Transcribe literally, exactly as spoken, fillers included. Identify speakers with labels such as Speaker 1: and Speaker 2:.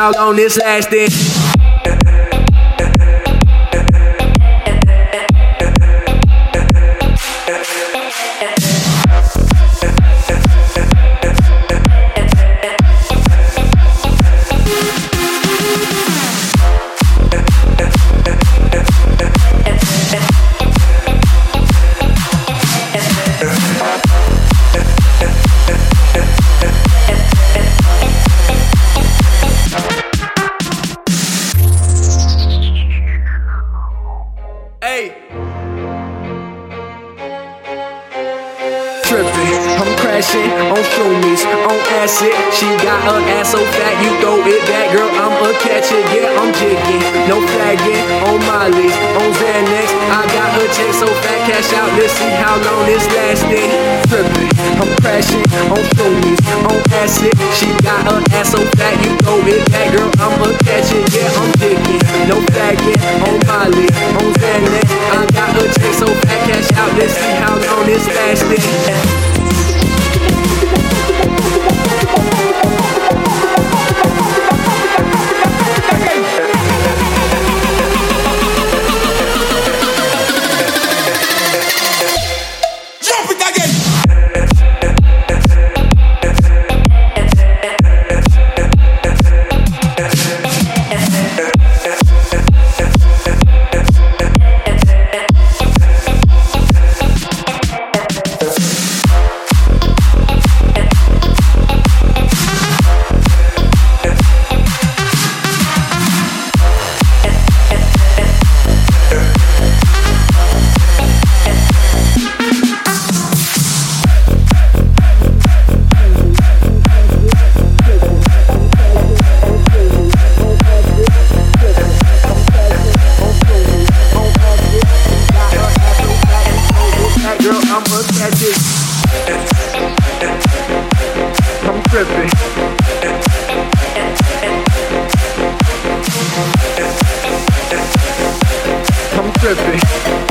Speaker 1: how long this lasting. Hey. Trippin', I'm crashing on shroomies, on acid. She got her ass so fat, you throw it back, girl, I'ma catch it. Yeah, I'm jigging, no flagging, on Molly's, on Xanax. I got her check so fat, cash out, let's see how long this lasting. Trippin', I'm crashing on shroomies, on acid. She got her ass so fat, you throw it back, girl, I'ma catch it. Yeah, I'm jigging, no flagging, on Molly's, on Xanax. I got her check so fat, cash out, let's see how long this lasting. Girl, I'ma catch it. I'm tripping. I'm tripping.